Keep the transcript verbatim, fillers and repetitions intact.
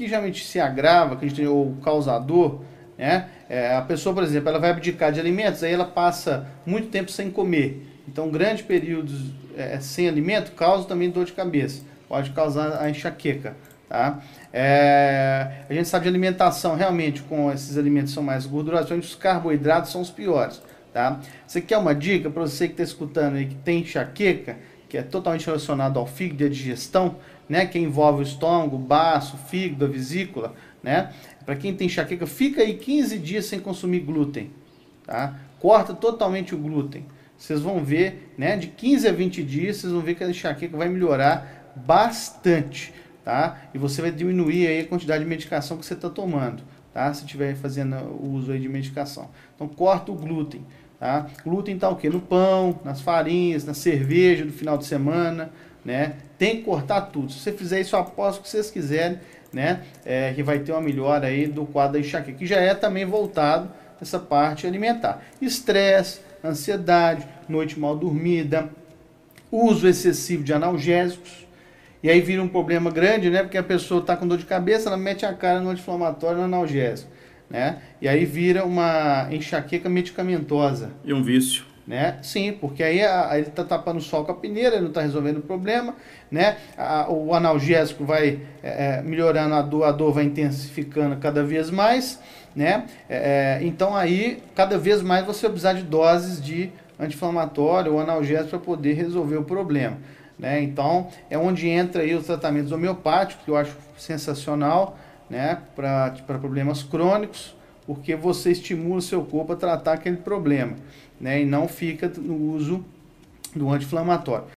que geralmente se agrava, que a gente tem o causador, né? É, a pessoa, por exemplo, ela vai abdicar de alimentos, aí ela passa muito tempo sem comer. Então, grandes períodos é, sem alimento causa também dor de cabeça, pode causar a enxaqueca, tá? É, a gente sabe de alimentação, realmente, com esses alimentos são mais gordurosos, os carboidratos são os piores, tá? Você quer uma dica para você que está escutando aí, que tem enxaqueca, que é totalmente relacionado ao fígado e à digestão, né, que envolve o estômago, o baço, o fígado, a vesícula, né? Para quem tem enxaqueca, fica aí quinze dias sem consumir glúten, tá? Corta totalmente o glúten. Vocês vão ver, né, de quinze a vinte dias, vocês vão ver que a enxaqueca vai melhorar bastante, tá? E você vai diminuir aí a quantidade de medicação que você está tomando, tá? Se estiver fazendo o uso aí de medicação. Então, corta o glúten, tá? Glúten tá o quê? No pão, nas farinhas, na cerveja do final de semana, né? Tem que cortar tudo. Se você fizer isso, eu aposto o que vocês quiserem, né? É, que vai ter uma melhora aí do quadro da enxaqueca, que já é também voltado essa parte alimentar. Estresse, ansiedade, noite mal dormida, uso excessivo de analgésicos, e aí vira um problema grande, né? Porque a pessoa está com dor de cabeça, ela mete a cara no anti-inflamatório, no analgésico, né? E aí vira uma enxaqueca medicamentosa. E um vício. Né? Sim, porque aí a, a, ele está tapando o sol com a peneira, ele não está resolvendo o problema, né? A, o analgésico vai é, melhorando a dor, a dor vai intensificando cada vez mais, né? É, então aí, cada vez mais você vai precisar de doses de anti-inflamatório ou analgésico para poder resolver o problema, né? Então, é onde entra aí os tratamentos homeopáticos, que eu acho sensacional, né? Para problemas crônicos, porque você estimula o seu corpo a tratar aquele problema, né? E não fica no uso do anti-inflamatório.